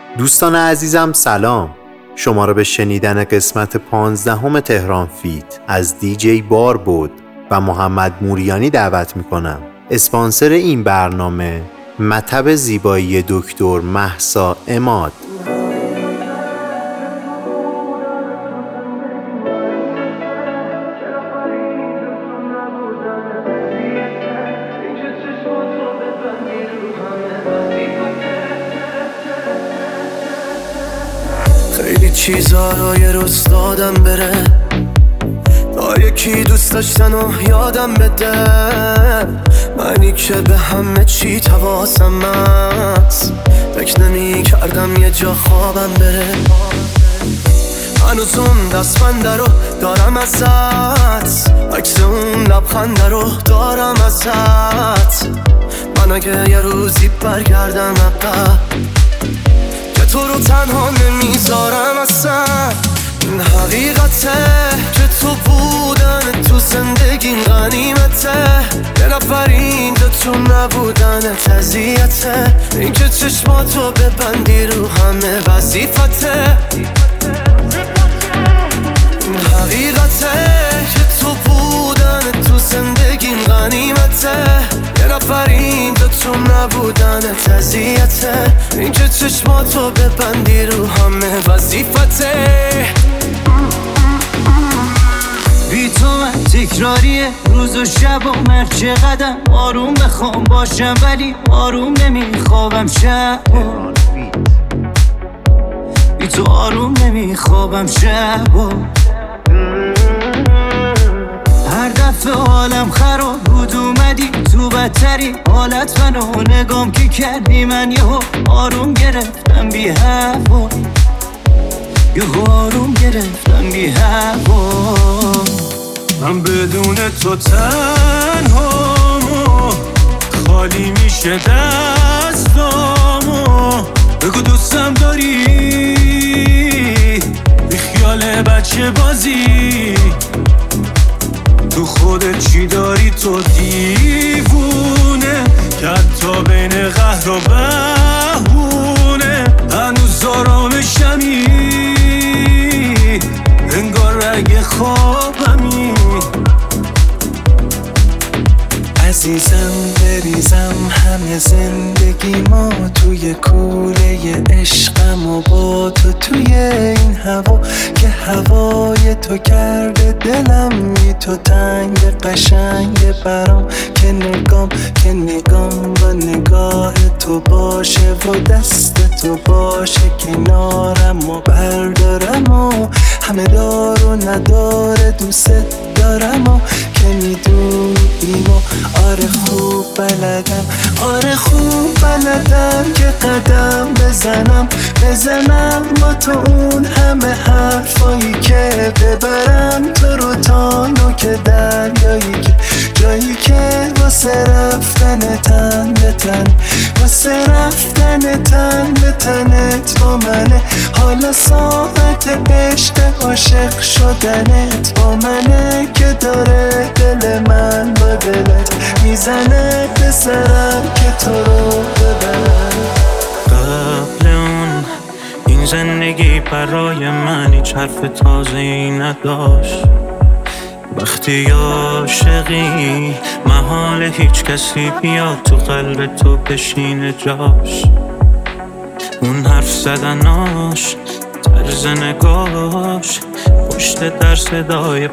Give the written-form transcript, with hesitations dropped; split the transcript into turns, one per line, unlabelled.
دوستان عزیزم سلام. شما را به شنیدن قسمت 15 تهران فیت از دیجی بار بود و محمد موریانی دعوت میکنم. اسپانسر این برنامه مطب زیبایی دکتر مهسا عماد.
خیلی چیزا رو یه روز دادم بره تا یکی دوست داشتن و یادم بده. منی که به همه چی حواسم هست، فکر نمی کردم یه جا خوابم بره. هنوز اون دستبنده رو دارم ازت، عکس اون لبخنده رو دارم ازت. من اگه یه روزی برگردم عقب تو رو تنها نمیذارم اصلا. این حقیقته که تو بودن تو زندگی غنیمته، یه نفر اینجا تو نبودن اذیته. این که چشماتو ببندی رو همه وظیفته. این حقیقته که تو بودن تو زندگی غنیمته، یه نفر اینجا تو نبودن اذیته. این که چشماتو ببندی رو همه وظیفته.
بی تو من تکراریه روز و شب و مرچ قدم. آروم بخوام باشم ولی آروم نمیخوابم شب. بی تو آروم نمیخوابم شب. هر دفعه حالم خراب بود اومدی تو بدتری حالت. منو نگام که کردی من یهو آروم گرفتم بی هوا. یهو آروم گرفتم بی هوا.
من بدون تو تنهامو خالی میشه دستامو. بگو دوستم داری بی خیال بچه بازی. تو خودت چی داری تو دیوونه که حتی بین قهر و بهونه هنوز آرامشمی. انگار رگ خوابمی. عزیزم بریزم همه زندگی ما توی کوله عشقم و با تو توی این هوا که هوای تو کرده دلم بی تو تنگ قشنگ برام. که نگام با نگاه تو باشه و دست تو باشه کنارم و بردارم و همه دار و نداره دوست دارم و که میدونیم و آره خوب بلدم. آره خوب بلدم که قدم بزنم با تو اون همه حرفایی که ببرم تو رو تا نوک دریایی که جایی که واسه رفتن تن به تن، واسه رفتن تن به تنت با منه. حالا ساعت عشق عاشق شدنت با منه که داره دل من با دلت میزنه به سرم که تو رو ببرم.
قبل اون این زندگی برای من هیچ حرف تازه‌ای نداشت. وقتی عاشقی محال هیچ کسی بیاد تو قلب تو بشینه جاش. اون حرف زدناش، طرز نگاش، پشت در صدای